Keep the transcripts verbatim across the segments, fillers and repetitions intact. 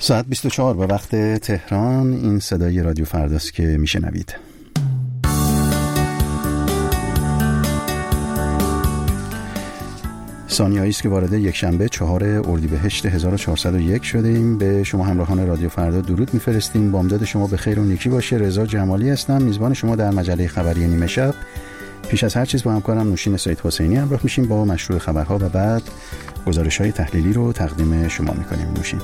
ساعت بیست و چهار به وقت تهران. این صدای رادیو فرداست که میشنوید. ثانیه‌ای است که وارد یک شنبه چهار اردیبهشت هزار و چهارصد و یک شده ایم. به شما همراهان رادیو فردا درود میفرستیم. بامداد شما به خیر و نیکی باشه. رضا جمالی هستم، میزبان شما در مجله خبری نیمه شب. پیش از هر چیز با همکارم نوشین سید حسینی همراه میشیم با مشروع خبرها و بعد گزارش‌های تحلیلی رو تقدیم شما میکنیم. نوشین.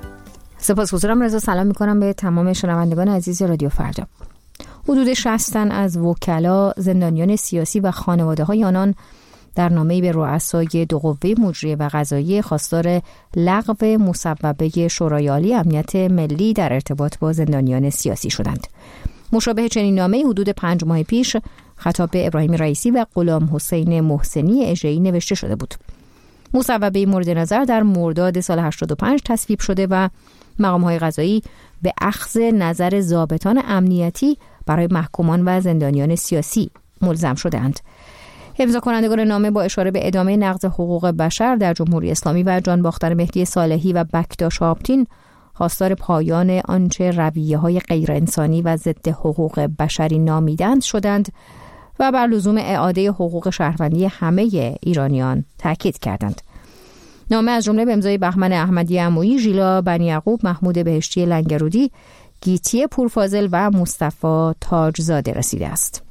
سپاسگزارم رضا. سلام میکنم به تمام شنوندگان عزیز رادیو فردا. حدود شصت تن از وکلا، زندانیان سیاسی و خانواده‌های آنان در نامه‌ای به رؤسای دو قوه مجریه و قضاییه خواستار لغو مصوبه شورای عالی امنیت ملی در ارتباط با زندانیان سیاسی شدند. مشابه چنین نامه‌ای حدود پنج ماه پیش خطاب به ابراهیم رئیسی و غلام حسین محسنی اژه‌ای نوشته شده بود. مصوبه مورد نظر در مرداد سال هشتاد و پنج تصویب شده و مقام‌های قضایی به اخذ نظر ضابطان امنیتی برای محکومان و زندانیان سیاسی ملزم شدند. امضا کنندگان نامه با اشاره به ادامه نقض حقوق بشر در جمهوری اسلامی و جانباختن مهدی صالحی و بکداش آبتین خواستار پایان آنچه رویه‌های غیر انسانی و ضد حقوق بشری نامیدند شدند و بر لزوم اعاده حقوق شهروندی همه ایرانیان تاکید کردند. نامه از جمله به امضای بهمن احمدی عمویی، ژیلا بنی یعقوب، محمود بهشتی لنگرودی، گیتی پورفاضل و مصطفی تاجزاده رسیده است.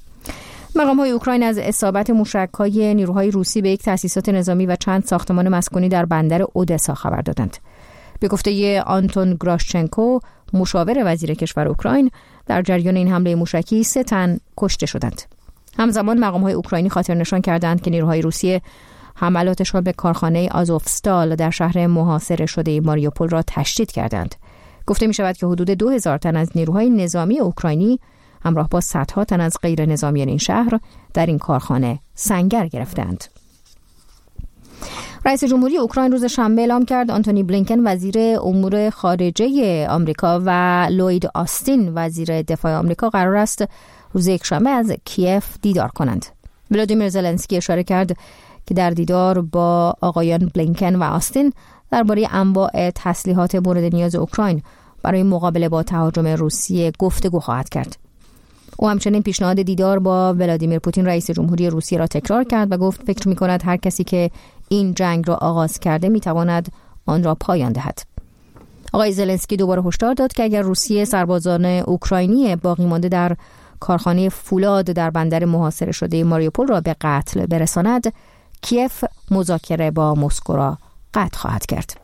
مقام‌های اوکراین از اصابت موشک‌های نیروهای روسی به یک تأسیسات نظامی و چند ساختمان مسکونی در بندر اودسا خبر دادند. به گفته آنتون گراشچنکو، مشاور وزیر کشور اوکراین، در جریان این حمله موشکی سه تن کشته شدند. همزمان مقام‌های اوکراینی خاطر نشان کردند که نیروهای روسیه حملاتشان به کارخانه آزوفستال در شهر محاصره شده ماریوپول را تشدید کردند. گفته می شود که حدود دو هزار تن از نیروهای نظامی اوکراینی همراه با صدها تن از غیر نظامیان این شهر در این کارخانه سنگر گرفتند. رئیس جمهوری اوکراین روز شنبه اعلام کرد آنتونی بلینکن وزیر امور خارجه آمریکا و لوید آستین وزیر دفاع آمریکا قرار است روز یکشنبه از کیف دیدار کنند. ولادیمیر زلنسکی اشاره کرد که در دیدار با آقایان بلینکن و آستین درباره انواع تسلیحات مورد نیاز اوکراین برای مقابله با تهاجم روسیه گفتگو خواهد کرد. او همچنین پیشنهاد دیدار با ولادیمیر پوتین رئیس جمهوری روسیه را تکرار کرد و گفت فکر می‌کند هر کسی که این جنگ را آغاز کرده می‌تواند آن را پایان دهد. آقای زلنسکی دوباره هشدار داد که اگر روسیه سربازان اوکراینی باقی مانده در کارخانه فولاد در بندر محاصره شده ماریوپول را به قتل برساند، کیف مذاکره با مسکو را قطع خواهد کرد.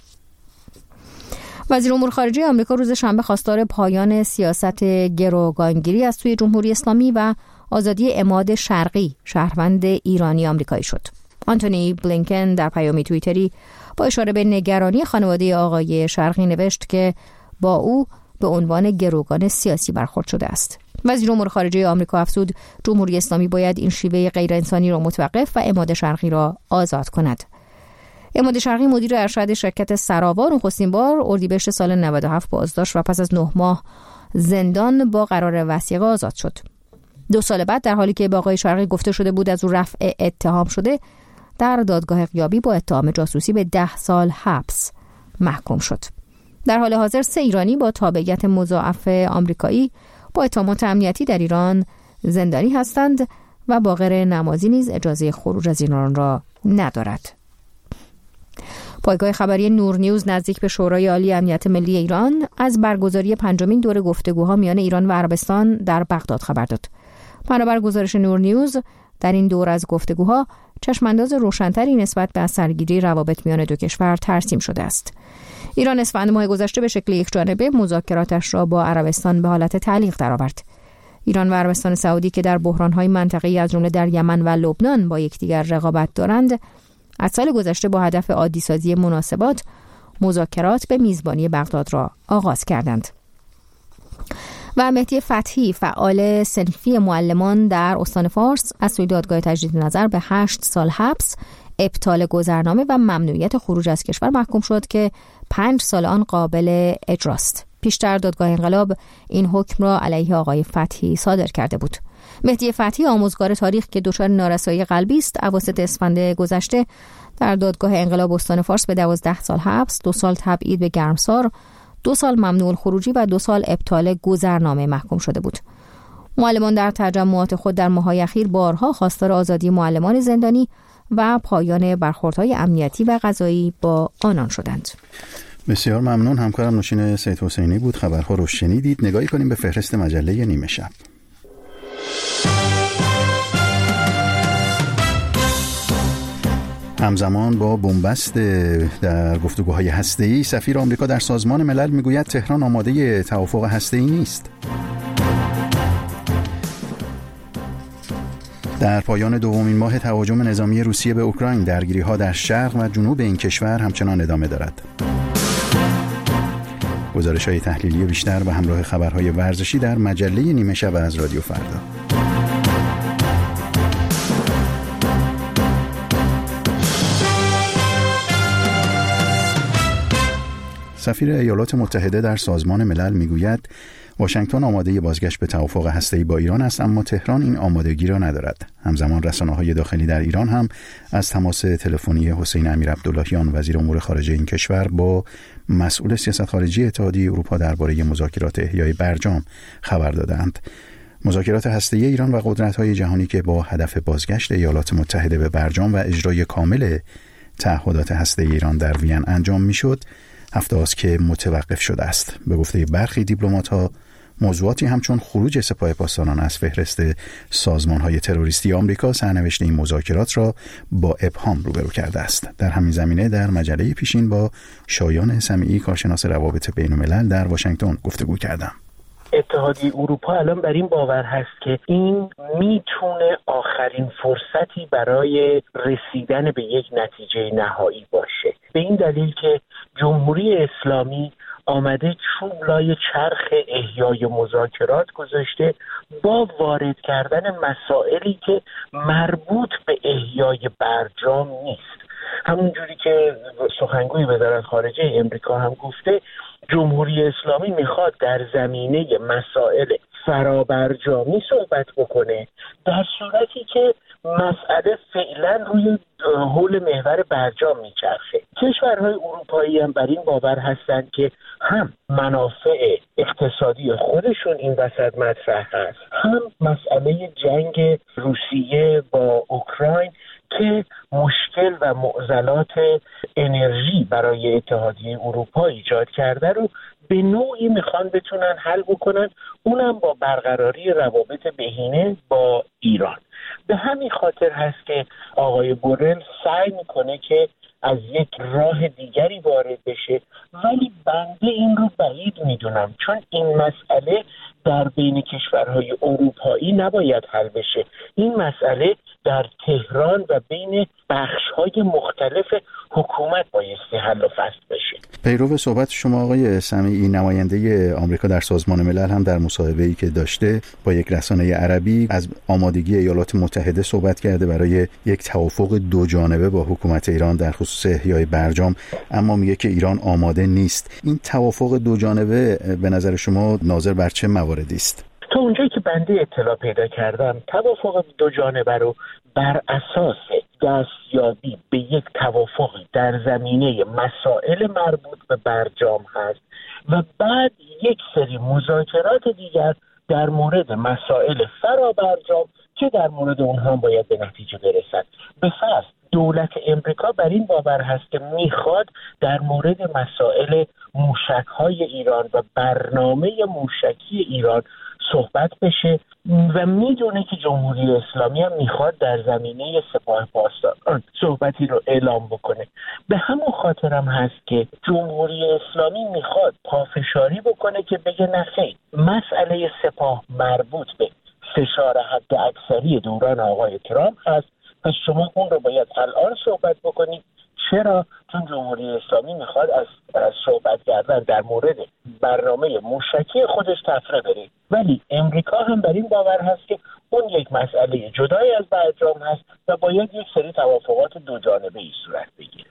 وزیر امور خارجه آمریکا روز شنبه خواستار پایان سیاست گروگانگیری از سوی جمهوری اسلامی و آزادی عماد شرقی، شهروند ایرانی آمریکایی شد. آنتونی بلینکن در پیامی توییتری با اشاره به نگرانی خانواده آقای شرقی نوشت که با او به عنوان گروگان سیاسی برخورد شده است. وزیر امور خارجه آمریکا افزود جمهوری اسلامی باید این شیوه غیر انسانی را متوقف و عماد شرقی را آزاد کند. عماد شرقی مدیر ارشد شرکت سراوا نخستین بار اردیبهشت سال نود و هفت بازداشت و پس از نه ماه زندان با قرار وثیقه آزاد شد. دو سال بعد در حالی که با آقای شرقی گفته شده بود از او رفع اتهام شده، در دادگاه غیابی با اتهام جاسوسی به ده سال حبس محکوم شد. در حال حاضر سه ایرانی با تابعیت مضاعف آمریکایی با اتهامات امنیتی در ایران زندانی هستند و باقر نمازی نیز اجازه خروج از ایران را ندارد. پایگاه خبری نور نیوز نزدیک به شورای عالی امنیت ملی ایران از برگزاری پنجمین دور گفتگوها میان ایران و عربستان در بغداد خبر داد. بنابر گزارش نور نیوز در این دور از گفتگوها چشمانداز روشن‌تری نسبت به اثرگیری روابط میان دو کشور ترسیم شده است. ایران اسفند ماه گذشته به شکل یکجانبه مذاکراتش را با عربستان به حالت تعلیق درآورد. ایران و عربستان سعودی که در بحران‌های منطقه‌ای از جمله در یمن و لبنان با یکدیگر رقابت دارند، از سال گذشته با هدف عادی‌سازی مناسبات مذاکرات به میزبانی بغداد را آغاز کردند. و مهدی فتحی فعال صنفی معلمان در استان فارس از سوی دادگاه تجدید نظر به هشت سال حبس، ابطال گذرنامه و ممنوعیت خروج از کشور محکوم شد که پنج سال آن قابل اجراست. پیشتر دادگاه انقلاب این حکم را علیه آقای فتحی صادر کرده بود. مهدی فتحی، آموزگار تاریخ که دچار نارسایی قلبی است، اواسط اسفند گذشته در دادگاه انقلاب استان فارس به دوازده سال حبس، دو سال تبعید به گرمسار، دو سال ممنوع الخروجی و دو سال ابطال گذرنامه محکوم شده بود. معلمان در تجمعات خود در ماه‌های اخیر بارها خواستار آزادی معلمان زندانی و پایان برخوردهای امنیتی و قضایی با آنان شدند. بسیار ممنون. همکارم نوشین سید حسینی بود. خبرها رو شنیدید. نگاهی کنیم به فهرست مجله نیمه شب. همزمان با بنبست در گفتگوهای هسته‌ای، سفیر آمریکا در سازمان ملل میگوید تهران آماده توافق هسته‌ای نیست. در پایان دومین ماه تهاجم نظامی روسیه به اوکراین، درگیری‌ها در شرق و جنوب این کشور همچنان ادامه دارد. گزارش‌های تحلیلی بیشتر و همراه خبرهای ورزشی در مجله نیمه شب از رادیو فردا. سفیر ایالات متحده در سازمان ملل میگوید واشنگتن آماده بازگشت به توافق هسته‌ای با ایران است، اما تهران این آمادگی را ندارد. همزمان رسانه‌های داخلی در ایران هم از تماس تلفنی حسین امیرعبداللهیان وزیر امور خارجه این کشور با مسئول سیاست خارجی اتحادیه اروپا درباره مذاکرات احیای برجام خبر دادند. مذاکرات هسته‌ای ایران و قدرت‌های جهانی که با هدف بازگشت ایالات متحده به برجام و اجرای کامل تعهدات هسته‌ای ایران در وین انجام می‌شد، هفته است که متوقف شده است. به گفته برخی دیپلمات‌ها، موضوعاتی همچون خروج سپاه پاسداران از فهرست سازمان‌های تروریستی آمریکا سرنوشت این مذاکرات را با ابهام روبرو کرده است. در همین زمینه در مجله پیشین با شایان سمیعی، کارشناس روابط بین‌الملل در واشنگتن گفتگو کردم. اتحادیه اروپا الان بر این باور هست که این میتونه آخرین فرصتی برای رسیدن به یک نتیجه نهایی باشه، به این دلیل که جمهوری اسلامی آمده چوب لای چرخ احیای مذاکرات گذاشته با وارد کردن مسائلی که مربوط به احیای برجام نیست. همونجوری که سخنگوی وزارت خارجه امریکا هم گفته، جمهوری اسلامی میخواد در زمینه مسائل فرابرجامی صحبت بکنه، در صورتی که مسئله فعلا روی حول محور برجام میچرخه. کشورهای اروپایی هم بر این باور هستند که هم منافع اقتصادی خودشون این وسط مطرح هست، هم مسئله جنگ روسیه با اوکراین که مشکل و معضلات انرژی برای اتحادیه اروپا ایجاد کرده رو به نوعی میخوان بتونن حل بکنن، اونم با برقراری روابط بهینه با ایران. به همین خاطر هست که آقای بورل سعی میکنه که از یک راه دیگری وارد بشه، ولی بنده این رو بعید میدونم، چون این مسئله در بین کشورهای اروپایی نباید حل بشه. این مسئله در تهران و بین بخش‌های مختلف حکومت بایستی حل و فصل بشه. پیرو صحبت شما آقای سمیعی، نماینده آمریکا در سازمان ملل هم در مصاحبه‌ای که داشته با یک رسانه عربی از آمادگی ایالات متحده صحبت کرده برای یک توافق دو جانبه با حکومت ایران در خصوص احیای برجام، اما میگه که ایران آماده نیست. این توافق دو جانبه به نظر شما ناظر بر چه مواردی است؟ تا اونجایی که بنده اطلاع پیدا کردم، توافق دو جانبه رو بر اساس دستیابی به یک توافق در زمینه مسائل مربوط به برجام هست و بعد یک سری مذاکرات دیگر در مورد مسائل فرا برجام که در مورد اونها باید به نتیجه برسد. به فرض دولت امریکا بر این باور هست که میخواد در مورد مسائل موشک‌های ایران و برنامه موشکی ایران صحبت بشه و میدونه که جمهوری اسلامی هم میخواد در زمینه سپاه پاسداران صحبتی رو اعلام بکنه. به همون خاطرم هست که جمهوری اسلامی میخواد پافشاری بکنه که بگه نخیر، مسئله سپاه مربوط به فشار حد اکثری دوران آقای ترامپ هست، پس شما اون رو باید الان صحبت بکنید. چرا؟ چون جمهوری اسلامی میخواد از, از صحبت کردن در مورد برنامه موشکی خودش تفره بره، ولی امریکا هم بر این باور هست که اون یک مسئله جدای از برجام هست و باید یک سری توافقات دو جانبه ای صورت بگیره.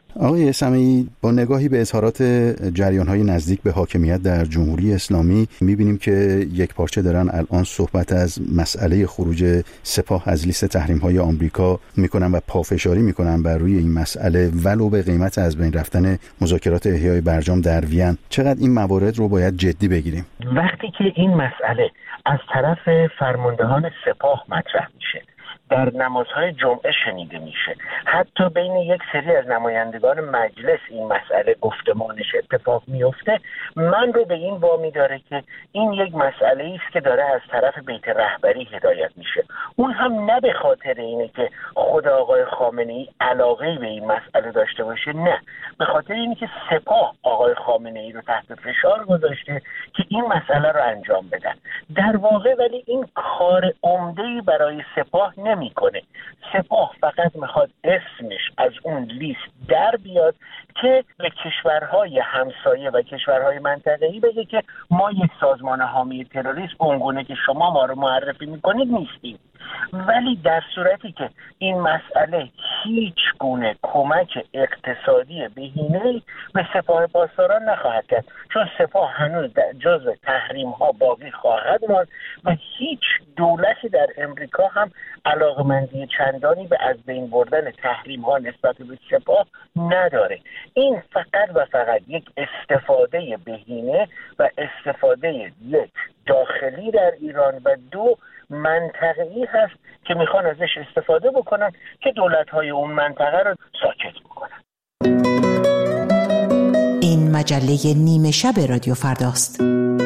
آقای سمیعی، با نگاهی به اظهارات جریان‌های نزدیک به حاکمیت در جمهوری اسلامی می‌بینیم که یک پارچه دارن الان صحبت از مسئله خروج سپاه از لیست تحریم‌های آمریکا می‌کنن و پافشاری می‌کنن بر روی این مسئله ولو به قیمت از بین رفتن مذاکرات احیای برجام در وین. چقدر این موارد رو باید جدی بگیریم؟ وقتی که این مسئله از طرف فرماندهان سپاه مطرح میشه، در نمازهای جمعه شنیده میشه، حتی بین یک سری از نمایندگان مجلس این مسئله گفتمانش اتفاق میفته، من رو به این وامی داره که این یک مسئله است که داره از طرف بیت رهبری هدایت میشه. اون هم نه به خاطر اینه که خود آقای خامنه‌ای علاقه به این مسئله داشته باشه، نه، به خاطر اینه که سپاه آقای خامنه‌ای رو تحت فشار گذاشته که این مسئله رو انجام بدن. در واقع ولی این کار عمده‌ای برای سپاه نه میکنه. سپاه فقط میخواد اسمش از اون لیست در بیاد که به کشورهای همسایه و کشورهای منطقه‌ای بگه که ما یک سازمان حامی تروریسم اونگونه که شما ما رو معرفی میکنید نیستیم. ولی در صورتی که این مسئله هیچ گونه کمک اقتصادی بهینه‌ای به سپاه پاسداران نخواهد کرد، چون سپاه هنوز جزو تحریم ها باقی خواهد ماند و هیچ دولتی در امریکا هم علاقمندی چندانی به از بین بردن تحریم ها نسبت به سپاه نداره. این فقط و فقط یک استفاده بهینه و استفاده یک داخلی در ایران و دو منطقه‌ای هست که میخوان ازش استفاده بکنن که دولت‌های اون منطقه رو ساکت بکنن. این مجله نیمه شب رادیو فرداست.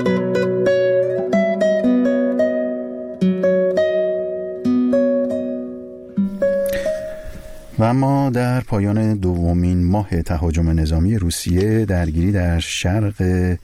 و اما در پایان دومین ماه تهاجم نظامی روسیه، درگیری در شرق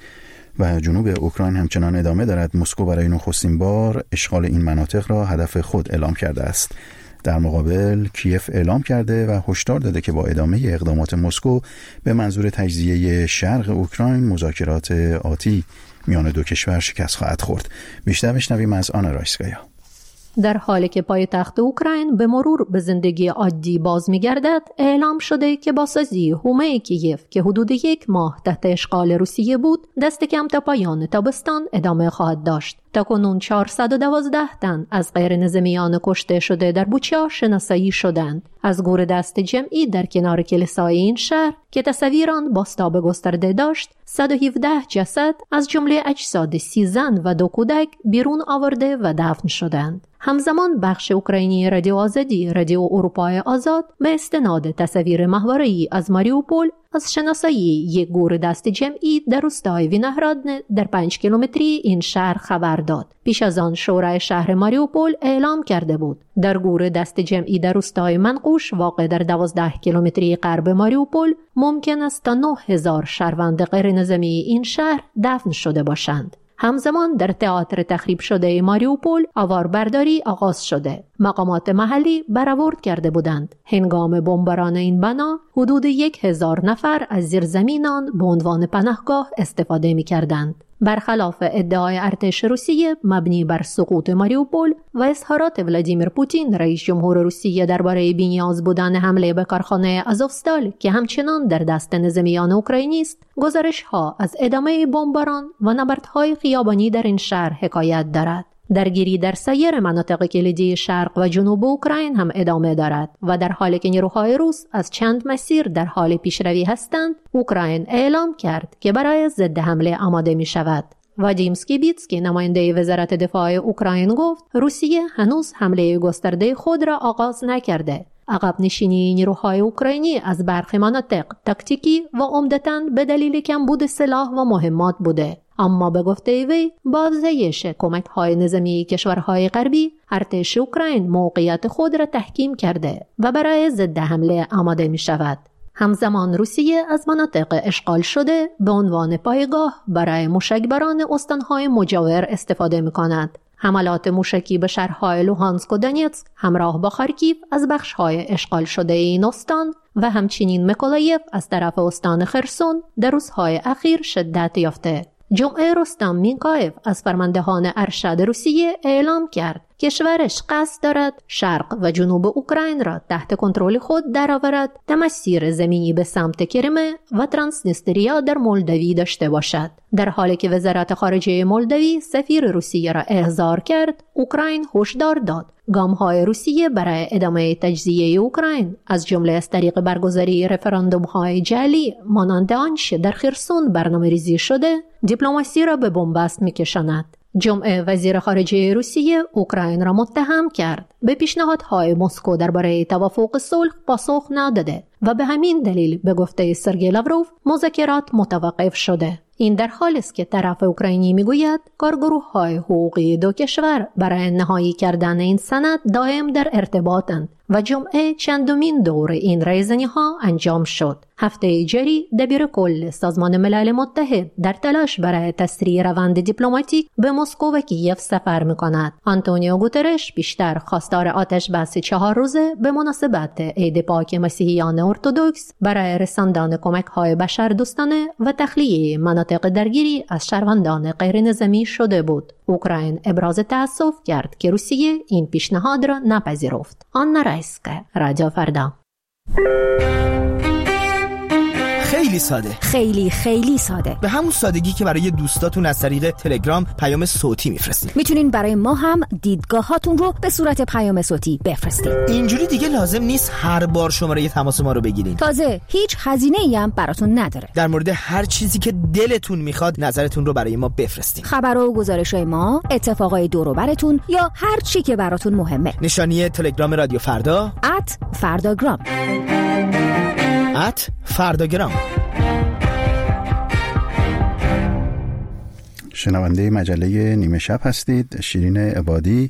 و جنوب اوکراین همچنان ادامه دارد. مسکو برای نخستین بار اشغال این مناطق را هدف خود اعلام کرده است. در مقابل کیف اعلام کرده و هشدار داده که با ادامه اقدامات مسکو به منظور تجزیه شرق اوکراین، مذاکرات آتی میان دو کشور شکست خواهد خورد. بیشتر بشنویم از آنا رایسکایا. در حالی که پایتخت اوکراین به مرور به زندگی عادی باز می‌گردد، اعلام شده که بازسازی حومه کیف که حدود یک ماه تحت اشغال روسیه بود، دست کم تا پایان تابستان ادامه خواهد داشت. تاکنون چهارصد و دوازده تن از غیر نظامیان کشته شده در بوچا شناسایی شدند. از گور دست جمعی در کنار کلیسای این شهر که تصویر آن بازتاب گسترده داشت، صد و هفده جسد از جمله اجساد سی زن و دو کودک بیرون آورده و دفن شدند. همزمان بخش اوکراینی رادیو آزادی، رادیو اروپای آزاد، به استناد تصاویر ماهواره‌ای از ماریوپول از شناسایی یک گور دست جمعی در روستای وینهرادن در پنج کیلومتری این شهر خبر داد. پیش از آن شورای شهر ماریوپول اعلام کرده بود در گور دست جمعی در روستای منقوش واقع در دوازده کیلومتری غرب ماریوپول ممکن است تا نه هزار شهروند غیر نظامی این شهر دفن شده باشند. همزمان در تئاتر تخریب شده ماریوپول آواربرداری آغاز شده. مقامات محلی برآورد کرده بودند. هنگام بمباران این بنا حدود یک هزار نفر از زیرزمینان به عنوان پناهگاه استفاده می کردند. برخلاف ادعای ارتش روسیه مبنی بر سقوط ماریوپول و اظهارات ولادیمیر پوتین رئیس جمهور روسیه درباره بی‌نیاز بودن حمله به کارخانه آزوفستال که همچنان در دست نظامیان اوکراینی است، گزارش‌ها از ادامه بمباران و نبردهای خیابانی در این شهر حکایت دارد. درگیری در سایر مناطق کلیدی شرق و جنوب اوکراین هم ادامه دارد و در حالی که نیروهای روس از چند مسیر در حال پیشروی هستند، اوکراین اعلام کرد که برای ضد حمله آماده می شود. وادیم اسکیبیتسکی نماینده وزارت دفاع اوکراین گفت روسیه هنوز حمله گسترده خود را آغاز نکرده. عقب نشینی نیروهای اوکراینی از برخی مناطق تاکتیکی و عمدتاً به دلیل کمبود سلاح و مهمات بوده. اما به گفته وی با افزایش کمک‌های نظامی کشورهای غربی، ارتش اوکراین موقعیت خود را تحکیم کرده و برای ضد حمله آماده می شود. همزمان روسیه از مناطق اشغال شده به عنوان پایگاه برای موشکبران استانهای مجاور استفاده می کند. حملات موشکی به شهرهای لوهانسک و دونیتسک همراه با خارکیف از بخش‌های اشغال شده این استان و همچنین میکولایف از طرف استان خرسون در روزهای اخیر شدت یافته. جمعه رستم مینکایف از فرماندهان ارشد روسیه اعلام کرد کشورش قصد دارد شرق و جنوب اوکراین را تحت کنترل خود درآورد و مسیر زمینی به سمت کریمه و ترانسنیستریا در مولداوی داشته باشد. در حالی که وزارت خارجه مولداوی سفیر روسیه را احضار کرد، اوکراین هشدار داد گام‌های روسیه برای ادامه تجزیه اوکراین از جمله از طریق برگزاری رفراندوم‌های جعلی مانند آنچه در خرسون برنامه‌ریزی شده، دیپلماسی را به بنبست می‌کشاند. جمعه وزیر خارجه روسیه اوکراین را متهم کرد به پیشنهادهای مسکو درباره توافق صلح پاسخ نداده و به همین دلیل به گفته سرگئی لاوروف مذاکرات متوقف شده. این در حالی است که طرف اوکراینی میگوید کارگروه‌های حقوقی دو کشور برای نهایی کردن این سند دائم در ارتباطند و جمعه چندمین دور این رایزنی‌ها انجام شد. هفته جاری دبیر کل سازمان ملل متحد در تلاش برای تسریع روند دیپلماتیک به مسکو و کیف سفر می‌کند. آنتونیو گوترش بیشتر خواستار آتش بس چهار روزه به مناسبت عید پاک مسیحیان ارتدوکس برای رساندن کمک‌های بشردوستانه و تخلیه مناطق درگیری از شهروندان غیر نظامی شده بود. اوکراین ابراز تأسف کرد که روسیه این پیشنهاد را نپذیرفت. آنا رایسکا، رادیو فردا. خیلی ساده، خیلی خیلی ساده، به همون سادگی که برای دوستاتون از طریق تلگرام پیام صوتی میفرستین. میتونین برای ما هم دیدگاهاتون رو به صورت پیام صوتی بفرستین. اینجوری دیگه لازم نیست هر بار شماره تماس ما رو بگیرین. تازه هیچ هزینه‌ای هم براتون نداره. در مورد هر چیزی که دلتون میخواد نظرتون رو برای ما بفرستین. خبر و گزارش‌های ما، اتفاقای دور و براتون یا هر چی که براتون مهمه. نشانی تلگرام رادیو فردا ات فرداگرام ات فرداگرام. شنونده مجله نیمه شب هستید. شیرین عبادی،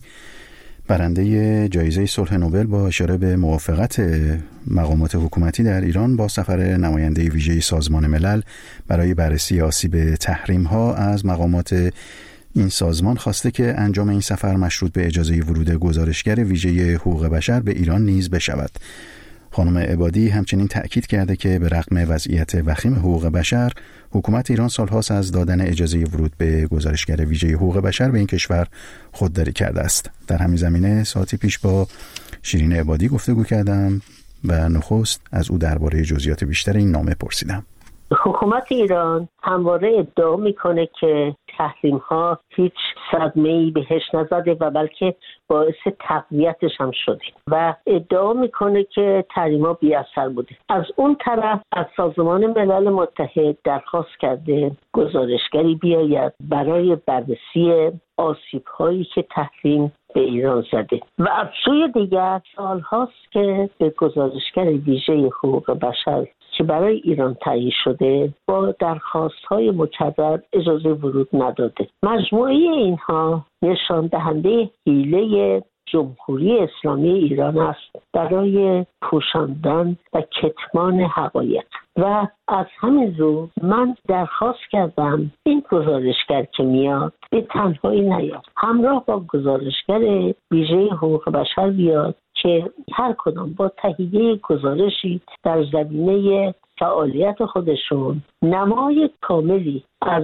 برنده جایزه صلح نوبل، با اشاره به موافقت مقامات حکومتی در ایران با سفر نماینده ویژه سازمان ملل برای بررسی آسیب تحریم‌ها از مقامات این سازمان خواسته که انجام این سفر مشروط به اجازه ورود گزارشگر ویژه حقوق بشر به ایران نیز بشود. خانم عبادی همچنین تأکید کرده که به رغم وضعیت وخیم حقوق بشر، حکومت ایران سالهاست از دادن اجازه ورود به گزارشگر ویژه حقوق بشر به این کشور خودداری کرده است. در همین زمینه ساعتی پیش با شیرین عبادی گفتگو کردم و نخست از او درباره جزئیات بیشتر این نامه پرسیدم. حکومت ایران همواره ادعا میکنه که تحریم ها هیچ صدمه‌ای بهش نزده و بلکه باعث تقویتش هم شده و ادعا میکنه که تحریم ها بی اثر بوده. از اون طرف از سازمان ملل متحد درخواست کرده گزارشگری بیاید برای بررسی آسیب هایی که تحریم به ایران زده و از سوی دیگر سال هاست که به گزارشگر ویژه حقوق بشر که برای ایران تعیین شده با درخواست‌های مکرر اجازه ورود نداده. مجموعه اینها نشان دهنده حیله جمهوری اسلامی ایران است برای پوشاندن و کتمان حقایق و از همین رو من درخواست کردم این گزارشگر که میاد به تنهایی نیاد، همراه با گزارشگر ویژه حقوق بشر بیاد که هر کدام با تهیه گزارشی در زمینه فعالیت خودشون نمای کاملی از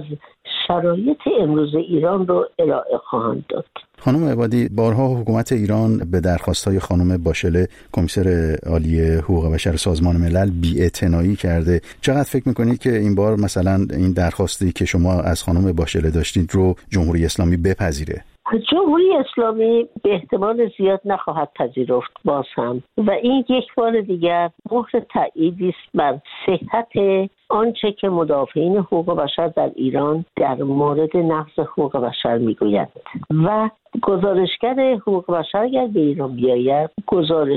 شرایط امروز ایران رو ارائه خواهند داد. خانم عبادی، بارها حکومت ایران به درخواست‌های خانم باشله، کمیسر عالی حقوق بشر سازمان ملل، بی‌اعتنایی کرده. چقدر فکر می‌کنید که این بار مثلا این درخواستی که شما از خانم باشله داشتید رو جمهوری اسلامی بپذیره؟ جمهوری اسلامی به احتمال زیاد نخواهد پذیرفت باز هم و این یک بار دیگر مهر تأییدی است بر صحت آنچه که مدافعین حقوق بشر در ایران در مورد نقض حقوق بشر میگویند و گزارشگر حقوق بشر اگر به ایران بیاید گزارش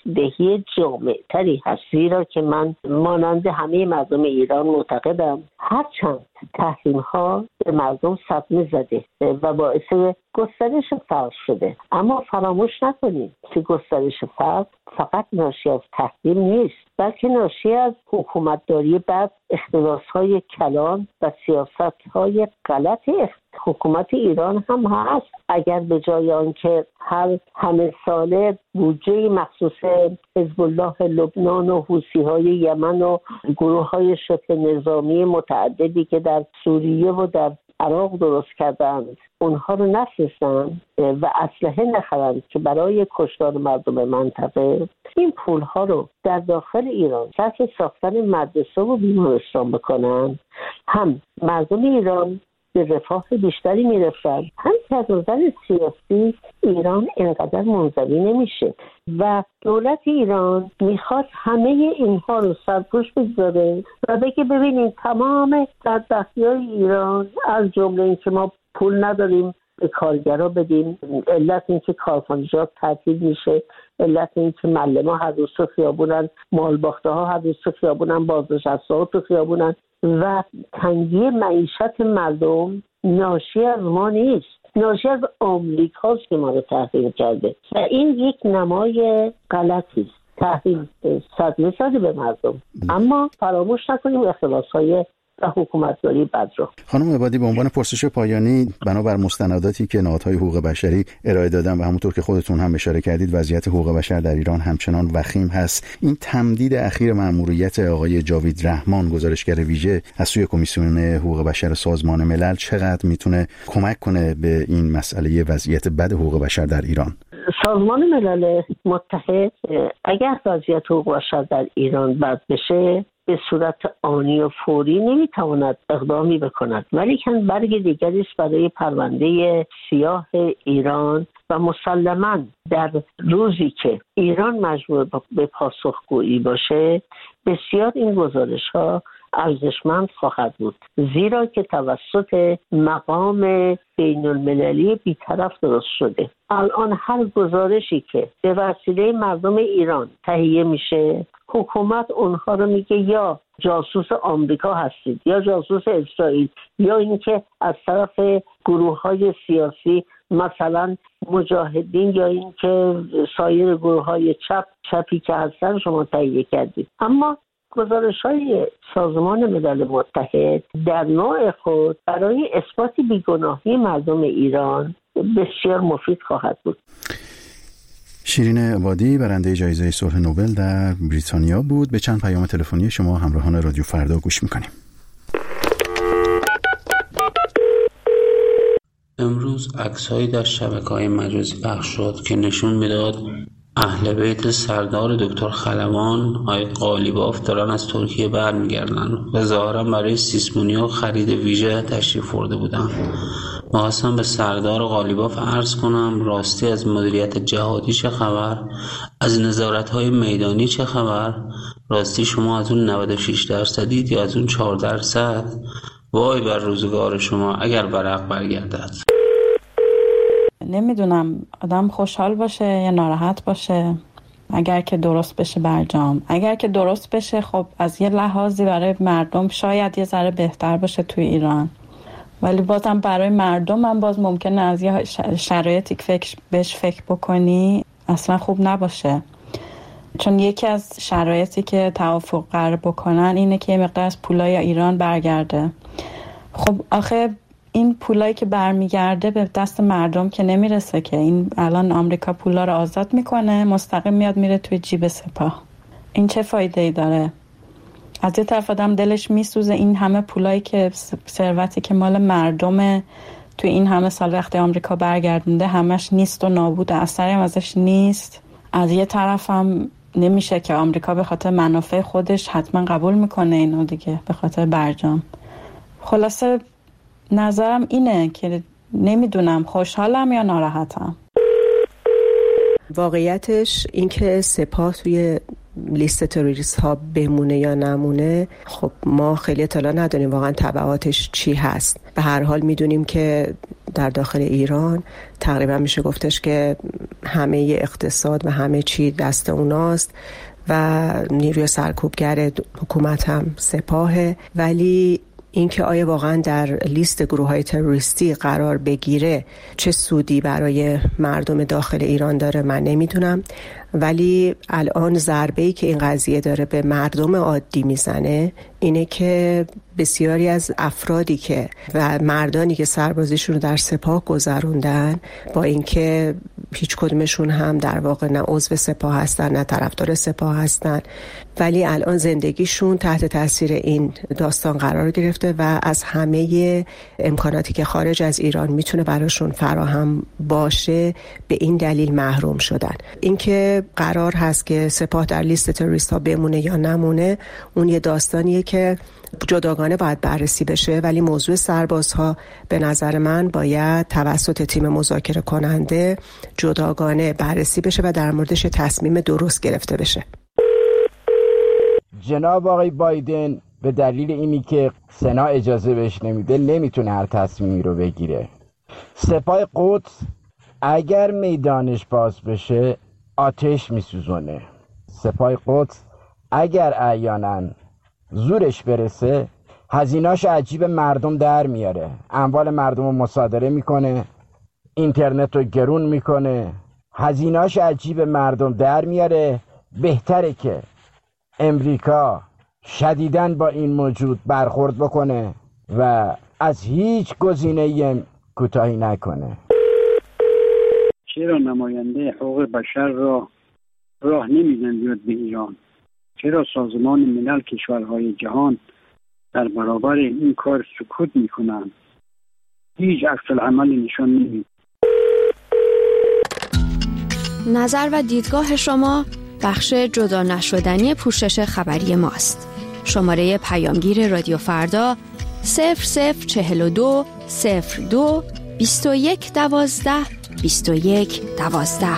دهی جامع تری هست، زیرا که من مانند همه مردم ایران معتقدم هرچند تحریم ها به مردم صدمه زده و باعث گسترش فقر شده، اما فراموش نکنید که گسترش فقر فقط ناشی از تحریم نیست، بلکه ناشی از حکومتداری بد، اختلاس‌های کلان و سیاست‌های غلط حکومت ایران هم هست. اگر به جای آنکه هر همه ساله بودجه مخصوص حزب الله لبنان و حوثی‌های یمن و گروه‌های شبه نظامی متعددی که در سوریه و در عراق درست کردند اونها رو نفرستند و اسلحه نخرند که برای کشتار مردم منطقه، این پولها رو در داخل ایران صرف ساختن مدرسه و بیمارستان بکنن، هم مردم ایران به رفاه بیشتری میرسن، هم که از نظر سیاسی ایران اینقدر منزوی نمیشه و دولت ایران میخواد همه اینها رو سرپوش بگذاره و بگه ببینید تمام بدبختی‌های ایران، از جمله این که ما پول نداریم به کارگرا بدیم، علت این که کارخانجات تعطیل میشه، علت این که معلم‌ها هر روز تو خیابونن، مالباخته‌ها هر روز تو خیابونن، بازنشسته‌ها تو خیابونن و تنگی معیشت مردم ناشی از ما نیست، ناشی از آمریکاست که ما رو تحریم کرده و این یک نمای غلطی است. تحریم صدمه زده به مردم، اما فراموش نکنیم اختلاس‌های و حکومتداری بد رو. خانم عبادی، به عنوان پرسش پایانی بنابر مستنداتی که نهادهای حقوق بشری ارائه دادن و همونطور که خودتون هم اشاره کردید وضعیت حقوق بشر در ایران همچنان وخیم هست، این تمدید اخیر مأموریت آقای جاوید رحمان گزارشگر ویژه از سوی کمیسیون حقوق بشر سازمان ملل چقدر میتونه کمک کنه به این مسئله وضعیت بد حقوق بشر در ایران؟ سازمان ملل متحد اگر وضعیت حقوق بشر در ایران بد بشه به صورت آنی و فوری نمیتواند اقدامی بکند، ولی که برگ دیگری است برای پرونده سیاه ایران و مسلماً در روزی که ایران مجبور به پاسخگویی باشه بسیار این گزارش ها ارزشمند خواهد بود، زیرا که توسط مقام بین المللی بیطرف درست شده. الان هر گزارشی که به وسیله مردم ایران تهیه میشه، حکومت اونها رو میگه یا جاسوس آمریکا هستید یا جاسوس اسرائیل یا اینکه از طرف گروه‌های سیاسی مثلا مجاهدین یا اینکه سایر گروه‌های چپ چپی که هستن شما تهیه کردید. اما گزارش‌های سازمان ملل متحد در نوع خود برای اثبات بیگناهی مردم ایران بسیار مفید خواهد بود. شیرین عبادی برنده جایزه صلح نوبل در بریتانیا بود. به چند پیام تلفنی شما همراهان رادیو فردا گوش می‌کنیم. امروز عکس‌هایی در شبکه‌های مجازی پخش شد که نشون میداد اهل بیت سردار دکتر خلبان آقای قالیباف دارن از ترکیه برمیگردن و ظاهرا برای سیسمونی و خرید ویژه تشریف برده بودن. می‌خواستم به سردار قالیباف عرض کنم راستی از مدیریت جهادی چه خبر؟ از نظارت‌های میدانی چه خبر؟ راستی شما از اون نود و شش درصدید یا از اون چهار درصد؟ وای بر روزگار شما اگر برق برگردد. نمیدونم آدم خوشحال باشه یا ناراحت باشه. اگر که درست بشه برجام، اگر که درست بشه خب از یه لحاظی برای مردم شاید یه ذره بهتر باشه توی ایران، ولی بازم برای مردم من باز ممکنه از یه شرایطی فکر بهش فکر بکنی اصلا خوب نباشه، چون یکی از شرایطی که توافق قرار بکنن اینه که یه مقدار از پولای ایران برگرده. خب آخه این پولایی که برمیگرده به دست مردم که نمیرسه که. این الان آمریکا پولا رو آزاد میکنه مستقیم میاد میره توی جیب سپاه. این چه فایده ای داره؟ از یه طرف آدم دلش میسوزه این همه پولایی که ثروتی که مال مردم توی این همه سال وقتی آمریکا برگردونده همش نیست و نابوده، اثری هم ازش نیست. از یه طرف هم نمیشه که آمریکا به خاطر منافع خودش حتما قبول میکنه اینو دیگه به خاطر برجام. خلاصه نظرم اینه که نمیدونم خوشحالم یا ناراحتم. واقعیتش این که سپاه توی لیست تروریست ها بمونه یا نمونه خب ما خیلی اطلاع نداریم واقعا تبعاتش چی هست. به هر حال میدونیم که در داخل ایران تقریبا میشه گفتش که همه اقتصاد و همه چی دست اوناست و نیروی سرکوبگر حکومت هم سپاهه، ولی اینکه آیا واقعا در لیست گروه‌های تروریستی قرار بگیره چه سودی برای مردم داخل ایران داره من نمیدونم، ولی الان ضربه‌ای که این قضیه داره به مردم عادی میزنه اینه که بسیاری از افرادی که و مردانی که سربازیشون رو در سپاه گذروندن با اینکه هیچ کدومشون هم در واقع نه عضو سپاه هستن نه طرفدار سپاه هستن، ولی الان زندگیشون تحت تاثیر این داستان قرار گرفته و از همه امکاناتی که خارج از ایران میتونه براشون فراهم باشه به این دلیل محروم شدن. اینکه قرار هست که سپاه در لیست تروریست ها بمونه یا نمونه، اون یه داستانیه که جداگانه باید بررسی بشه، ولی موضوع سربازها به نظر من باید توسط تیم مذاکره کننده جداگانه بررسی بشه و در موردش تصمیم درست گرفته بشه. جناب آقای بایدن به دلیل اینی که سنا اجازه بهش نمیده نمیتونه هر تصمیمی رو بگیره. سپاه قدس اگر میدانش باز بشه آتش میسوزونه. سپاه قدس اگر احیانا زورش برسه هزینه‌اش عجیب مردم در میاره، اموال مردم رو مصادره میکنه، اینترنت رو گرون میکنه، هزینه‌اش عجیب مردم در میاره. بهتره که امریکا شدیداً با این موجود برخورد بکنه و از هیچ گزینه‌ای کوتاهی نکنه. چرا نماینده حقوق بشر را راه نمیدن بیاد به ایران؟ چرا سازمان ملل کشورهای جهان در برابر این کار سکوت میکنن؟ هیچ عکس العملی نشان نمیده. نظر و دیدگاه شما بخش جدا نشدنی پوشش خبری ماست. شماره پیامگیر رادیو فردا صفر صفر چهل و دو صفر دو بیست و یک دوازده بیست و یک دوازده.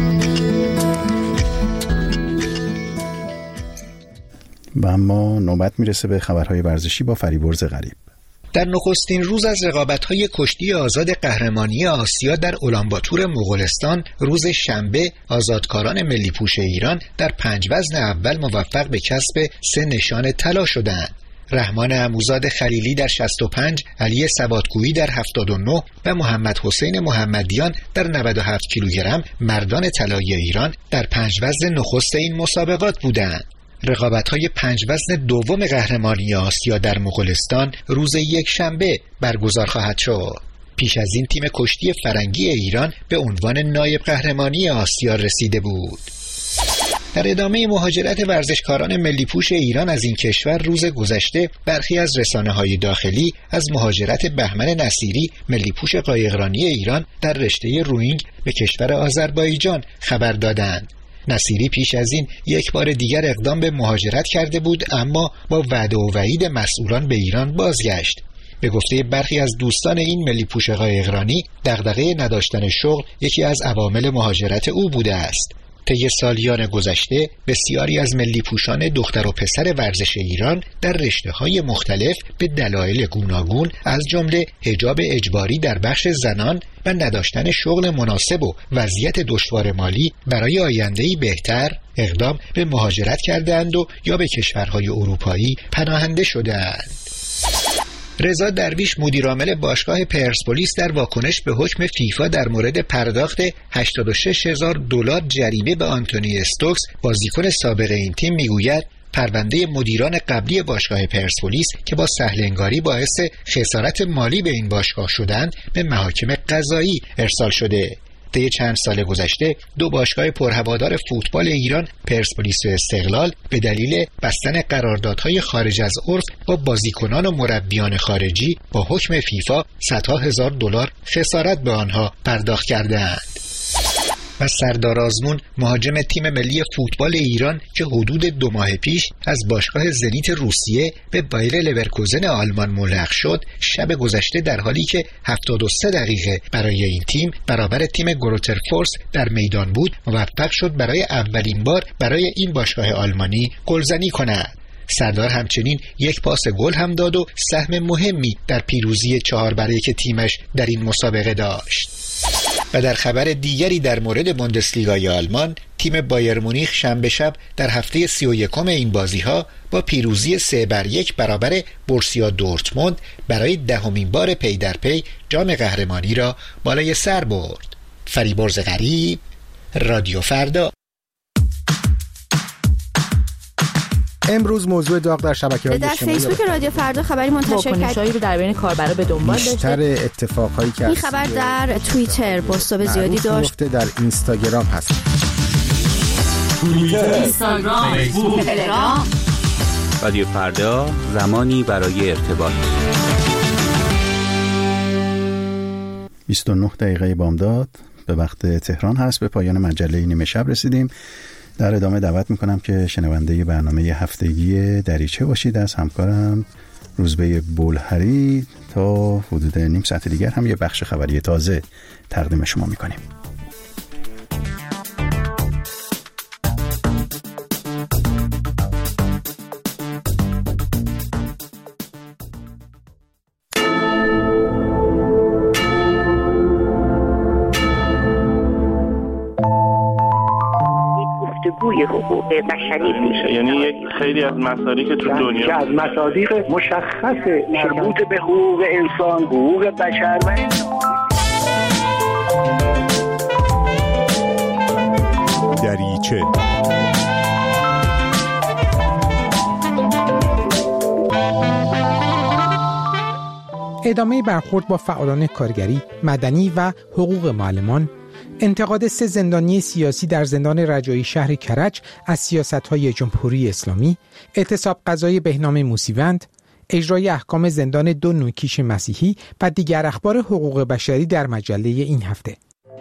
و اما نوبت میرسه به خبرهای ورزشی با فریبرز غریب. در نخستین روز از رقابت‌های کشتی آزاد قهرمانی آسیا در اولانباتور مغولستان روز شنبه، آزادکاران ملی پوش ایران در پنج وزن اول موفق به کسب سه نشان طلا شدند. رحمان عموزاد خلیلی در شصت و پنج، علی سوادکویی در هفتاد و نه و محمد حسین محمدیان در نود و هفت کیلوگرم مردان طلایی ایران در پنج وزن نخست این مسابقات بودند. رقابت‌های پنج وزن دوم قهرمانی آسیا در مغولستان روز یک شنبه برگزار خواهد شد. پیش از این تیم کشتی فرنگی ایران به عنوان نایب قهرمانی آسیا رسیده بود. در ادامه مهاجرت ورزشکاران ملی پوش ایران از این کشور روز گذشته برخی از رسانه‌های داخلی از مهاجرت بهمن نصیری ملی پوش قایقرانی ایران در رشته روینگ به کشور آذربایجان خبر دادند. نصیری پیش از این یک بار دیگر اقدام به مهاجرت کرده بود، اما با وعده و وعید مسئولان به ایران بازگشت. به گفته برخی از دوستان این ملی پوش قایقرانی، دغدغه نداشتن شغل یکی از عوامل مهاجرت او بوده است. طی سالیان گذشته بسیاری از ملی پوشان دختر و پسر ورزش ایران در رشته‌های مختلف به دلایل گوناگون از جمله حجاب اجباری در بخش زنان و نداشتن شغل مناسب و وضعیت دشوار مالی برای آینده‌ای بهتر اقدام به مهاجرت کردند و یا به کشورهای اروپایی پناهنده شدند. رضا درویش مدیرعامل باشگاه پرسپولیس در واکنش به حکم فیفا در مورد پرداخت هشتاد و شش هزار دلار جریمه به آنتونی استوکس بازیکن سابق این تیم میگوید پرونده مدیران قبلی باشگاه پرسپولیس که با سهل‌انگاری باعث خسارت مالی به این باشگاه شدند به محاکم قضایی ارسال شده. طی چند سال گذشته دو باشگاه پرهوادار فوتبال ایران پرسپولیس و استقلال به دلیل بستن قراردادهای خارج از عرف با بازیکنان و مربیان خارجی با حکم فیفا صدها هزار دلار خسارت به آنها پرداخت کردند. و سردار آزمون مهاجم تیم ملی فوتبال ایران که حدود دو ماه پیش از باشگاه زنیت روسیه به بایر لورکوزن آلمان ملحق شد، شب گذشته در حالی که هفتاد و سه دقیقه برای این تیم برابر تیم گروترفورس در میدان بود موفق شد برای اولین بار برای این باشگاه آلمانی گلزنی کند. سردار همچنین یک پاس گل هم داد و سهم مهمی در پیروزی چهار بر یک تیمش در این مسابقه داشت. و در خبر دیگری در مورد بوندسلیگای آلمان، تیم بایر مونیخ شنبه شب در هفته سی و یکم این بازی‌ها با پیروزی سه بر یک برابر بورسیا دورتموند برای دهمین بار پی در پی جام قهرمانی را بالای سر برد. فریبرز غریب، رادیو فردا. امروز موضوع داغ در شبکه‌های در اجتماعی فیسبوک رادیو فردا خبری منتشر کرد واکنش‌هایی رو در بین کاربرا به دنبال داشته. بیشتر اتفاقایی که این خبر در توییتر بازتاب زیادی داشت. در اینستاگرام هست. توییتر، اینستاگرام، فیسبوک، تلگرام. رادیو فردا، زمانی برای ارتباط. بیست و نه دقیقه بامداد به وقت تهران هست. به پایان مجله نیمه شب رسیدیم. در ادامه دعوت میکنم که شنونده برنامه هفتگی دریچه باشید از همکارم روزبه بولهری. تا حدود نیم ساعت دیگر هم یه بخش خبری تازه تقدیم شما میکنیم. گوی حقوق بشری میشه، یعنی یک خیلی از مصادیق تو دنیا که از مصادیق مشخص مربوط به حقوق انسان، حقوق بشر و دریچه. ادامه برخورد با فعالان کارگری، مدنی و حقوق معلمان، انتقاد سه زندانی سیاسی در زندان رجایی شهر کرج از سیاست‌های جمهوری اسلامی، اعتصاب قضای بهنام موسیوند، اجرای احکام زندان دو نوکیش مسیحی و دیگر اخبار حقوق بشری در مجله این هفته.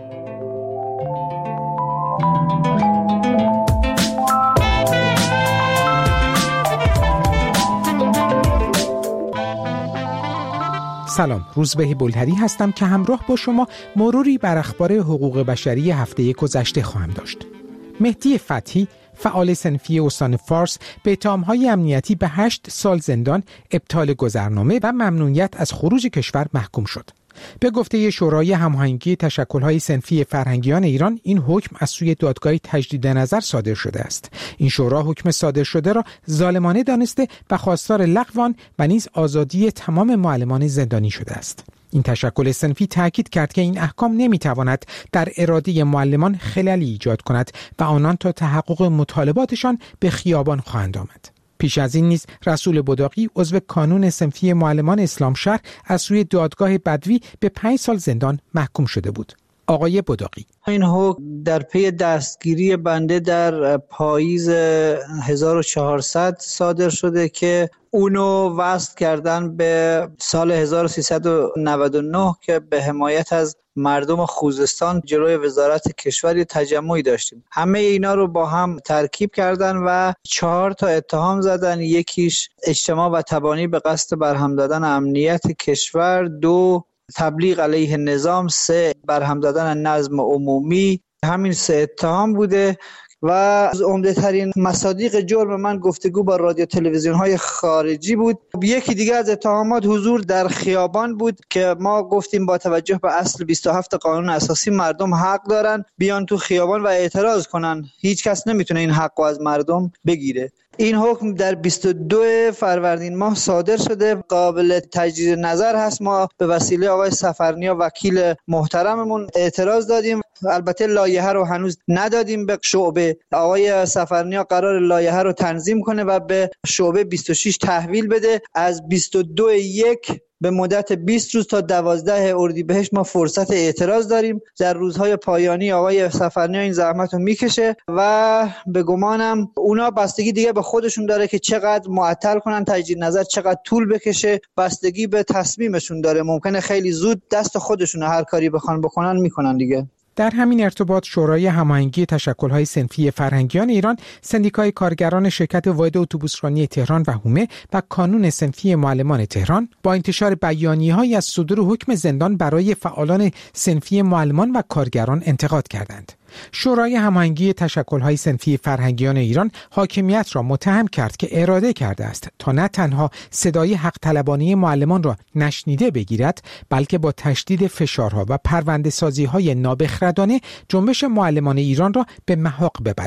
سلام، روزبه بولهری هستم که همراه با شما مروری بر اخبار حقوق بشری هفته گذشته خواهم داشت. مهدی فتحی، فعال صنفی استان فارس، به اتهام‌های امنیتی به هشت سال زندان، ابطال گذرنامه و ممنوعیت از خروج کشور محکوم شد. به گفته شورای هماهنگی تشکل‌های صنفی فرهنگیان ایران، این حکم از سوی دادگاه تجدید نظر صادر شده است. این شورا حکم صادر شده را ظالمانه دانسته و خواستار لغو آن و نیز آزادی تمام معلمان زندانی شده است. این تشکل صنفی تاکید کرد که این احکام نمیتواند در اراده معلمان خللی ایجاد کند و آنان تا تحقق مطالباتشان به خیابان خواهند آمد. پیش از این نیز رسول بداقی عضو کانون صنفی معلمان اسلامشهر از سوی دادگاه بدوی به پنج سال زندان محکوم شده بود. آقای بداقی: این حکم در پی دستگیری بنده در پاییز هزار و چهارصد صادر شده که اونو وصل کردن به سال هزار و سیصد و نود و نه که به حمایت از مردم خوزستان جلوی وزارت کشور تجمعی داشتیم. همه اینا رو با هم ترکیب کردن و چهار تا اتهام زدن. یکیش اجتماع و تبانی به قصد برهم دادن امنیت کشور، دو تبلیغ علیه نظام، سه برهم دادن نظم عمومی. همین سه اتهام بوده و از عمده ترین مصادیق جرم من گفتگو با رادیو تلویزیون های خارجی بود. یکی دیگه از اتهامات حضور در خیابان بود که ما گفتیم با توجه به اصل بیست و هفت قانون اساسی مردم حق دارن بیان تو خیابان و اعتراض کنن. هیچ کس نمیتونه این حق رو از مردم بگیره. این حکم در بیست و دو فروردین ماه صادر شده، قابل تجدید نظر هست. ما به وسیله آقای سفرنیا وکیل محترممون اعتراض دادیم. البته لایحه رو هنوز ندادیم به شعبه. آقای سفرنیا قرار لایحه رو تنظیم کنه و به شعبه بیست و شش تحویل بده. از بیست و دو یک به مدت بیست روز تا دوازده اردیبهشت ما فرصت اعتراض داریم. در روزهای پایانی آقای سفرنیا این زحمت رو میکشه و به گمانم اونا بستگی دیگه به خودشون داره که چقدر معطل کنن تجدید نظر، چقدر طول بکشه، بستگی به تصمیمشون داره. ممکنه خیلی زود دست خودشون هر کاری بخوان بکنن میکنن دیگه. در همین ارتباط شورای هماهنگی تشکل‌های صنفی فرهنگیان ایران، سندیکای کارگران شرکت واحد اتوبوسرانی تهران و هومه و کانون صنفی معلمان تهران با انتشار بیانیه‌هایی از صدور حکم زندان برای فعالان صنفی معلمان و کارگران انتقاد کردند. شورای هماهنگی تشکل‌های صنفی فرهنگیان ایران حاکمیت را متهم کرد که اراده کرده است تا نه تنها صدای حق طلبانه معلمان را نشنیده بگیرد، بلکه با تشدید فشارها و پرونده سازی‌های نابخردانه جنبش معلمان ایران را به محاق ببرد.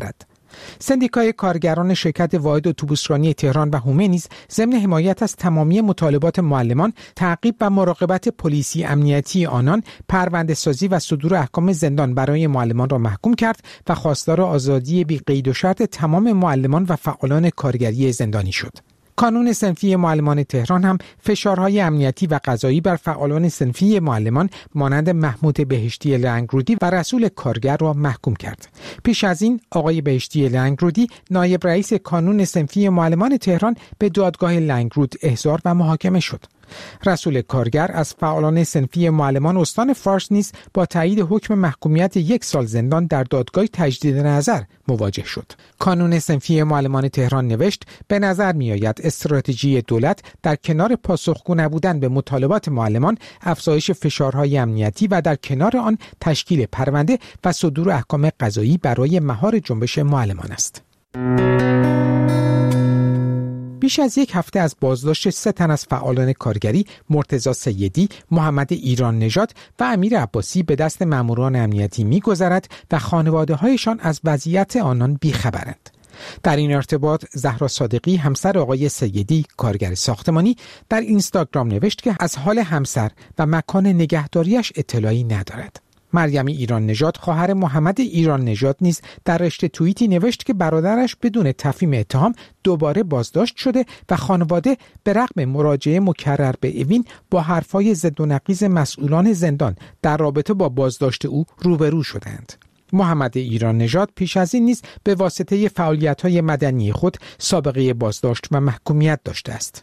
سندیکای کارگران شرکت واحد اتوبوسرانی تهران و هومه نیز ضمن حمایت از تمامی مطالبات معلمان، تعقیب و مراقبت پلیسی امنیتی آنان، پرونده‌سازی و صدور احکام زندان برای معلمان را محکوم کرد و خواستار آزادی بی قید و شرط تمام معلمان و فعالان کارگری زندانی شد. کانون صنفی معلمان تهران هم فشارهای امنیتی و قضایی بر فعالان صنفی معلمان مانند محمود بهشتی لنگرودی و رسول کارگر را محکوم کرد. پیش از این آقای بهشتی لنگرودی نایب رئیس کانون صنفی معلمان تهران به دادگاه لنگرود احضار و محاکمه شد. رسول کارگر از فعالان صنفی معلمان استان فارس نیز با تایید حکم محکومیت یک سال زندان در دادگاه تجدید نظر مواجه شد. کانون صنفی معلمان تهران نوشت به نظر می آید استراتژی دولت در کنار پاسخگو نبودن به مطالبات معلمان، افزایش فشارهای امنیتی و در کنار آن تشکیل پرونده و صدور احکام قضایی برای مهار جنبش معلمان است. بیش از یک هفته از بازداشت سه تن از فعالان کارگری، مرتضی سیدی، محمد ایران نژاد و امیر عباسی به دست ماموران امنیتی می‌گذرد و خانواده‌هایشان از وضعیت آنان بی‌خبرند. در این ارتباط زهرا صادقی همسر آقای سیدی، کارگر ساختمانی، در اینستاگرام نوشت که از حال همسر و مکان نگهداریش اطلاعی ندارد. مریم ایران نژاد خواهر محمد ایران نژاد نیز در رشته توییتی نوشت که برادرش بدون تفهیم اتهام دوباره بازداشت شده و خانواده به رغم مراجعه مکرر به اوین با حرفای ضد و نقیض مسئولان زندان در رابطه با بازداشت او روبرو شدند. محمد ایران نژاد پیش از این نیز به واسطه فعالیت‌های مدنی خود سابقه بازداشت و محکومیت داشته است.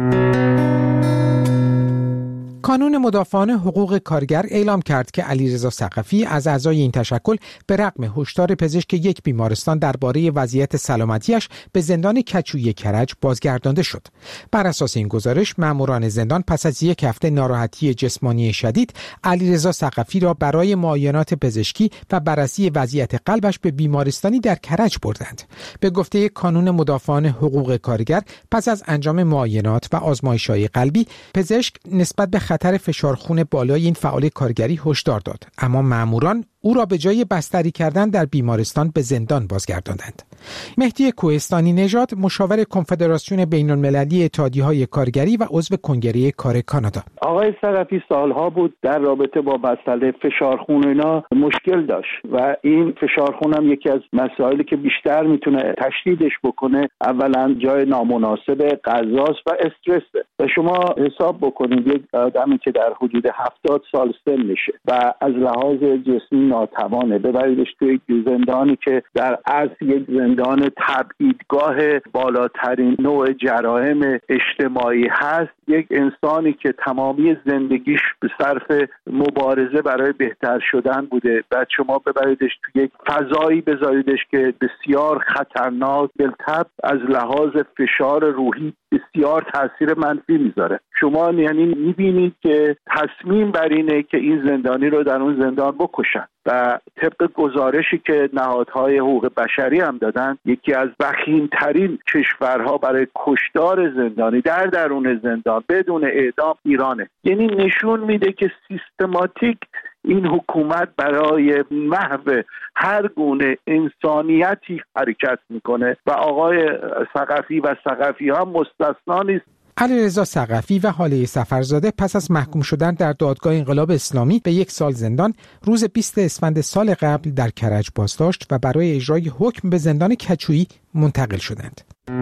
کانون مدافعان حقوق کارگر اعلام کرد که علیرضا ثقفی از اعضای این تشکل به رغم هشدار پزشک یک بیمارستان درباره وضعیت سلامتیش به زندان کچوی کرج بازگردانده شد. بر اساس این گزارش ماموران زندان پس از یک هفته ناراحتی جسمانی شدید علیرضا ثقفی را برای معاینات پزشکی و بررسی وضعیت قلبش به بیمارستانی در کرج بردند. به گفته کانون مدافعان حقوق کارگر پس از انجام معاینات و آزمایش‌های قلبی پزشک نسبت به خطر فشار خون بالای این فعال کارگری هشدار داد، اما ماموران او را به جای بستری کردن در بیمارستان به زندان بازگرداندند. مهدی کوهستانی نژاد مشاور کنفدراسیون بین‌المللی اتحادیه‌های کارگری و عضو کنگره کار کانادا: آقای ثقفی سالها بود در رابطه با مسئله فشارخون اینا مشکل داشت و این فشارخون هم یکی از مسائلی که بیشتر میتونه تشدیدش بکنه اولا جای نامناسب غذاست و استرسه و شما حساب بکنید یک آدمی که در حدود هفتاد سال سن میشه و از لحاظ جسمی ناتوانه ببریدش توی زندانی که در اصل یک زندان تبعیدگاه بالاترین نوع جرایم اجتماعی هست، یک انسانی که تمامی زندگیش به صرف مبارزه برای بهتر شدن بوده، بعد شما ببریدش توی یک فضایی بذاریدش که بسیار خطرناک، بالطبع از لحاظ فشار روحی بسیار تاثیر منفی میذاره. شما یعنی میبینید که تصمیم بر اینه که این زندانی رو در اون زندان بکشن و طبق گزارشی که نهادهای حقوق بشری هم دادن یکی از وخیم‌ترین کشورها برای کشتار زندانی در درون زندان بدون اعدام ایرانه. یعنی نشون میده که سیستماتیک این حکومت برای محو هر گونه انسانیتی حرکت میکنه و آقای ثقفی و ثقفی ها مستثنا نیست. علیرضا ثقفی و هاله سفرزاده پس از محکوم شدن در دادگاه انقلاب اسلامی به یک سال زندان روز بیست اسفند سال قبل در کرج بازداشت و برای اجرای حکم به زندان کچویی منتقل شدند.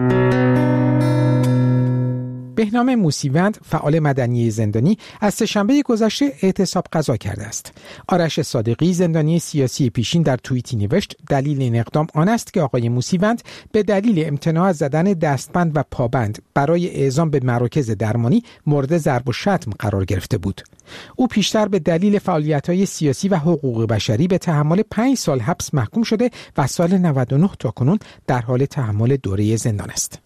بهنام موسیوند فعال مدنی زندانی از سه‌شنبه گذشته اعتصاب قضا کرده است. آرش صادقی زندانی سیاسی پیشین در توییتی نوشت دلیل این اقدام آن است که آقای موسیوند به دلیل امتناع از زدن دستبند و پابند برای اعزام به مراکز درمانی مورد ضرب و شتم قرار گرفته بود. او پیشتر به دلیل فعالیت‌های سیاسی و حقوق بشری به تحمل پنج سال حبس محکوم شده و سال نود و نه تا کنون در حال تحمل دوره زندان است.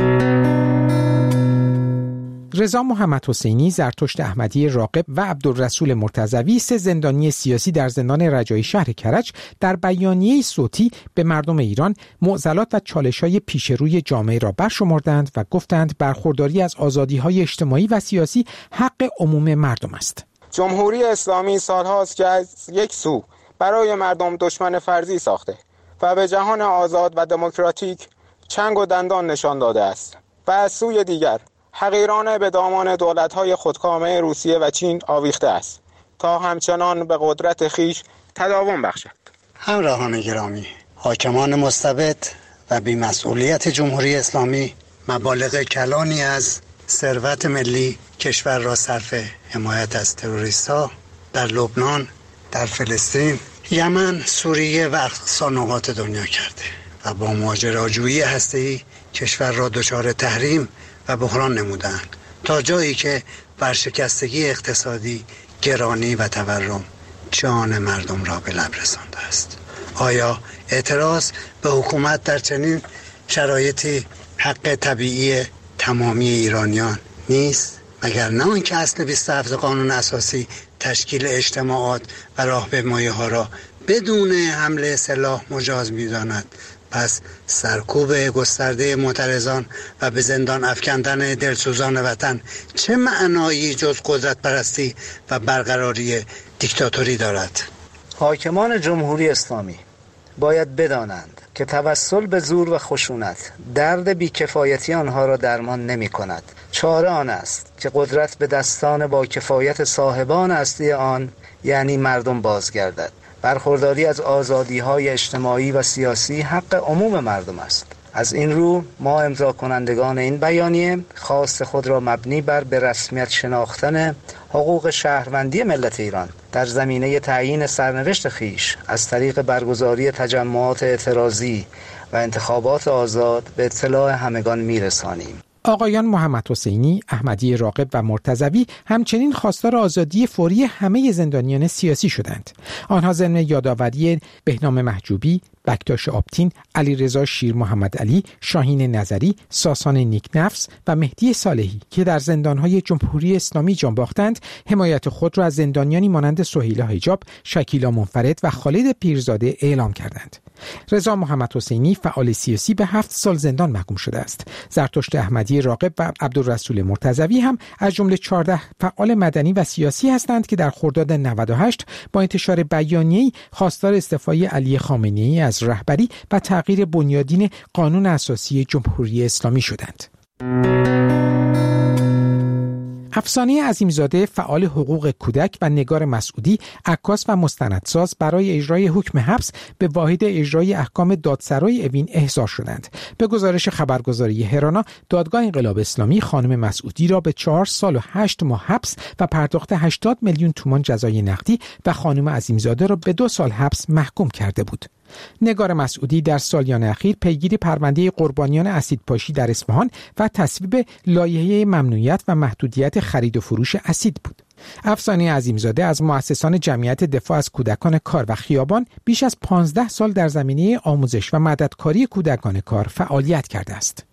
رضا محمد حسینی، زرتشت احمدی راغب و عبدالرسول مرتضوی، سه زندانی سیاسی در زندان رجایی شهر کرج، در بیانیه صوتی به مردم ایران معضلات و چالش‌های پیش روی جامعه را برشمردند و گفتند برخورداری از آزادی‌های اجتماعی و سیاسی حق عموم مردم است. جمهوری اسلامی سالهاست که از یک سو برای مردم دشمن فرضی ساخته و به جهان آزاد و دموکراتیک چنگ و دندان نشان داده است و از سوی دیگر حقیرانه به دامان دولت‌های خودکامه روسیه و چین آویخته است تا همچنان به قدرت خیش تداوم بخشد. همراهان گرامی، حاکمان مستبد و بی‌مسئولیت جمهوری اسلامی مبالغ کلانی از ثروت ملی کشور را صرف حمایت از تروریست‌ها در لبنان، در فلسطین، یمن، سوریه و اقصا نقاط دنیا کرده و با ماجراجویی هسته‌ای کشور را دچار تحریم و بحران نمودند تا جایی که ورشکستگی اقتصادی، گرانی و تورم جان مردم را به لب رسانده است. آیا اعتراض به حکومت در چنین شرایطی حق طبیعی تمامی ایرانیان نیست؟ مگر نه آنکه اصل بیست و هفت قانون اساسی تشکیل اجتماعات و راهپیمایی‌ها را بدون حمله سلاح مجاز می‌داند؟ پس سرکوب گسترده معترضان و به زندان افکندن دلسوزان وطن چه معنایی جز قدرت پرستی و برقراری دیکتاتوری دارد؟ حاکمان جمهوری اسلامی باید بدانند که توسل به زور و خشونت درد بیکفایتی آنها را درمان نمی کند. چاره آن است که قدرت به دستان با کفایت صاحبان اصلی آن یعنی مردم بازگردد. برخورداری از آزادی‌های اجتماعی و سیاسی حق عموم مردم است. از این رو ما امضا کنندگان این بیانیه خواست خود را مبنی بر به رسمیت شناختن حقوق شهروندی ملت ایران در زمینه تعیین سرنوشت خیش از طریق برگزاری تجمعات اعتراضی و انتخابات آزاد به اطلاع همگان میرسانیم. آقایان محمد حسینی، احمدی راغب و مرتضوی همچنین خواستار آزادی فوری همه زندانیان سیاسی شدند. آنها ضمن یادآوری بهنام محجوبی، بکتاش آبتین، علیرضا شیر محمد علی، شاهین نظری، ساسان نیکنفس و مهدی صالحی که در زندانهای جمهوری اسلامی جان باختند، حمایت خود را از زندانیانی مانند سهیلا حجاب، شکیلا منفرد و خالد پیرزاده اعلام کردند. رضا محمد حسینی فعال سیاسی به هفت سال زندان محکوم شده است. زرتشت احمدی راغب و عبدالرسول مرتضوی هم از جمله چهارده فعال مدنی و سیاسی هستند که در خرداد نود و هشت با انتشار بیانیه‌ای خواستار استعفای علی خامنه‌ای از رهبری و تغییر بنیادین قانون اساسی جمهوری اسلامی شدند. افسانه عظیمزاده فعال حقوق کودک و نگار مسعودی عکاس و مستندساز برای اجرای حکم حبس به واحد اجرای احکام دادسرای اوین احضار شدند. به گزارش خبرگزاری هرانا، دادگاه انقلاب اسلامی خانم مسعودی را به چهار سال و هشت ماه حبس و پرداخت هشتاد میلیون تومان جزای نقدی و خانم عظیمزاده را به دو سال حبس محکوم کرده بود. نگار مسعودی در سالیان اخیر پیگیری پرونده قربانیان اسیدپاشی در اصفهان و تصویب لایحه ممنوعیت و محدودیت خرید و فروش اسید بود. افسانه عظیمزاده از مؤسسان جمعیت دفاع از کودکان کار و خیابان بیش از پانزده سال در زمینه آموزش و مددکاری کودکان کار فعالیت کرده است.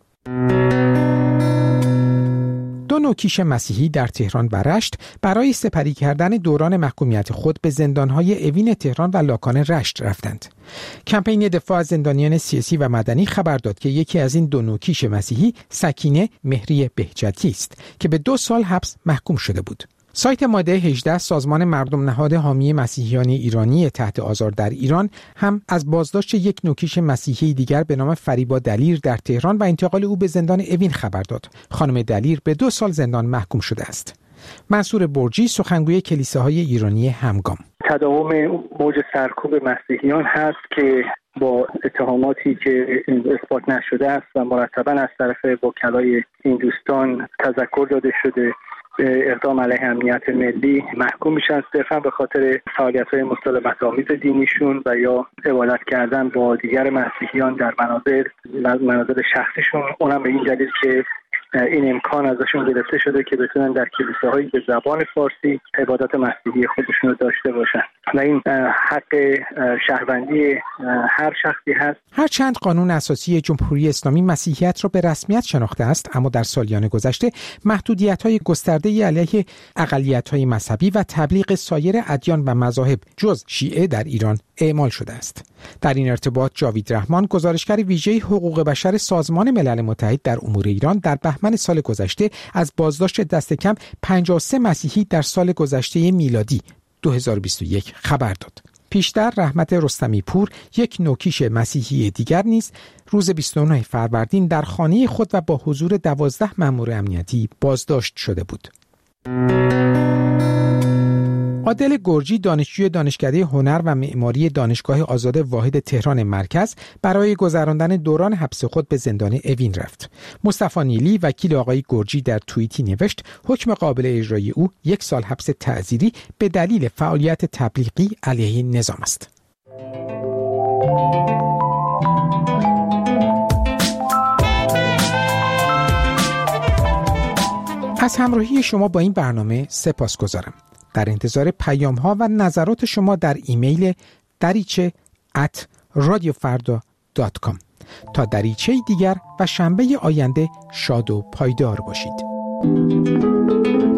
دو نوکیش مسیحی در تهران و رشت برای سپری کردن دوران محکومیت خود به زندانهای اوین تهران و لاکان رشت رفتند. کمپین دفاع از زندانیان سیاسی و مدنی خبر داد که یکی از این دو نوکیش مسیحی سکینه مهری بهجتی است که به دو سال حبس محکوم شده بود. سایت ماده هجده سازمان مردم نهاد حامی مسیحیان ایرانی تحت آزار در ایران هم از بازداشت یک نوکیش مسیحی دیگر به نام فریبا دلیر در تهران و انتقال او به زندان اوین خبر داد. خانم دلیر به دو سال زندان محکوم شده است. منصور برجی، سخنگوی کلیساهای ایرانی همگام: تداوم موج سرکوب مسیحیان هست که با اتهاماتی که اثبات نشده است و مرتبا از طرف وکلای این دوستان تذکر داده شده به اقدام علیه امنیت ملی محکوم میشن صرفا به خاطر فعالیت‌های مسالمت‌آمیز دینیشون و یا عبادت کردن با دیگر مسیحیان در منازل منازل شخصیشون، اونم به این دلیل که این امکان ازشون گرفته شده که بتونن در کلیساهایی به زبان فارسی عبادات مسیحی خودشون رو داشته باشن و این حق شهروندی هر شخصی هست. هرچند قانون اساسی جمهوری اسلامی مسیحیت را به رسمیت شناخته است، اما در سالیان گذشته محدودیت‌های گسترده‌ای علیه اقلیت‌های مذهبی و تبلیغ سایر ادیان و مذاهب جز شیعه در ایران اعمال شده است. در این ارتباط جاوید رحمان، گزارشگر ویژه حقوق بشر سازمان ملل متحد در امور ایران، در بهمن سال گذشته از بازداشت دست کم پنجاه و سه مسیحی در سال گذشته میلادی دو هزار و بیست و یک خبر داد. پیشتر رحمت رستمی پور، یک نوکیش مسیحی دیگر نیز روز بیست و نه فروردین در خانه خود و با حضور دوازده مأمور امنیتی بازداشت شده بود. عادل گرجی، دانشجوی دانشکده هنر و معماری دانشگاه آزاد واحد تهران مرکز، برای گذراندن دوران حبس خود به زندان اوین رفت. مصطفی نیلی، وکیل آقای گرجی، در توییتی نوشت حکم قابل اجرای او یک سال حبس تعزیری به دلیل فعالیت تبلیغی علیه نظام است. از همراهی شما با این برنامه سپاسگزارم. در انتظار پیام ها و نظرات شما در ایمیل دریچه ات رادیو فردا دات کام. تا دریچه دیگر و شنبه آینده شاد و پایدار باشید.